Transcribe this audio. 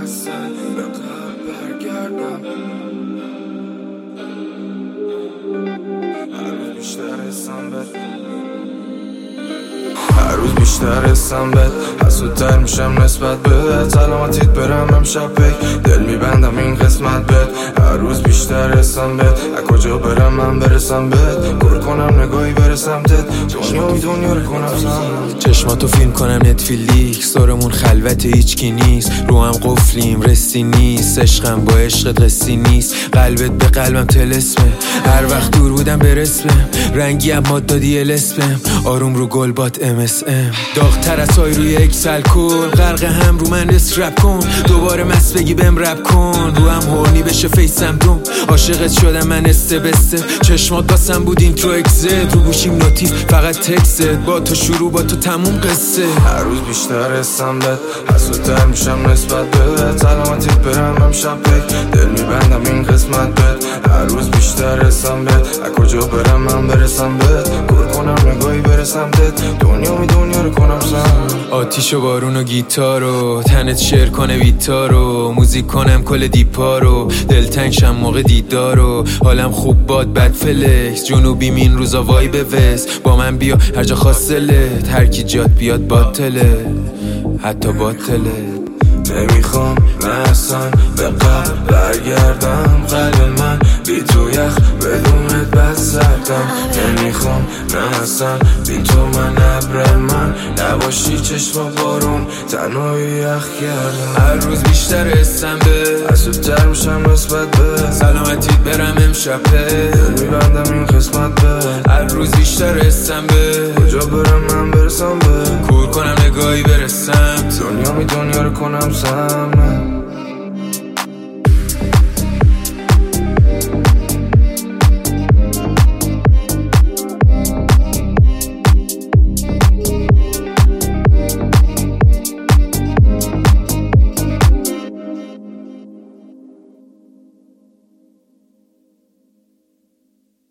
برسه به قلب برگردم. هر روز بیشتر حسم بد، هر روز بیشتر حسم بد، حسودتر میشم نسبت به سلامتیت برم امشب پی دل میبندم این قسمت بد. هر روز بیشتر حسم بد، از کجا برم من برسم بد، گل کنم نگاهی برسم تد، دنیا رو کنم سم. چشماتو فیلم کنم نتفلیکس، دورمون خلوت هیچکی نیست، رو هم قفلیم رسی نیست، عشقم با عشقت قصی نیست، قلبت به قلبم تلسمه، هر وقت دور بودم برسمه، رنگی اما دادی الاسمم، آروم رو گل بات MSM، داغ‌تر از های روی اکسل کن، غرق هم رو من رپ کن، دوباره مست بگی بهم رپ کن، رو هم هورنی بشه فیسم دوم، عاشقت شدم من بسته، چشمات داستم بود اینترو اکزت، رو گوشیم نوتیف فقط تکست، با تو شروع با تو تموم قصه. هر روز بیشتر حسم بد، حسودتر میشم نسبت به سلامتیت برم امشب پی دل میبندم این قسمت بد. هر روز بیشتر حسم بد، از کجا برم من برسم بد، گل کنم نگاهی برسم تد، دنیا رو کنم سم. آتیش و بارون و گیتارو تنت شعر کنه ویتارو، موزیک کنم کل دیپارو، دلتنگ شم موقع دیدارو، حالم خوب باد بد فلکس، جنوبی این روزا وای به وست، با من بیا هر جا خواستلت، هر کی جات بیاد باطله حتی باطله. نمیخوام نه اصلا به قلب برگردم، قلب من بی تو یخ بدونت بد سردم. نمیخوام نه اصلا بی تو من ابر من نباشی، چشم بارون تنهایی یخ کردم. هر روز بیشتر حسم به، حسودتر میشم نسبت به سلامتیت برم امشب دل میبندم این قسمت به. هر روز بیشتر حسم به، کجا برم من برسم به، کور کنم نگاهی برسم، دنیا رو کنم سم.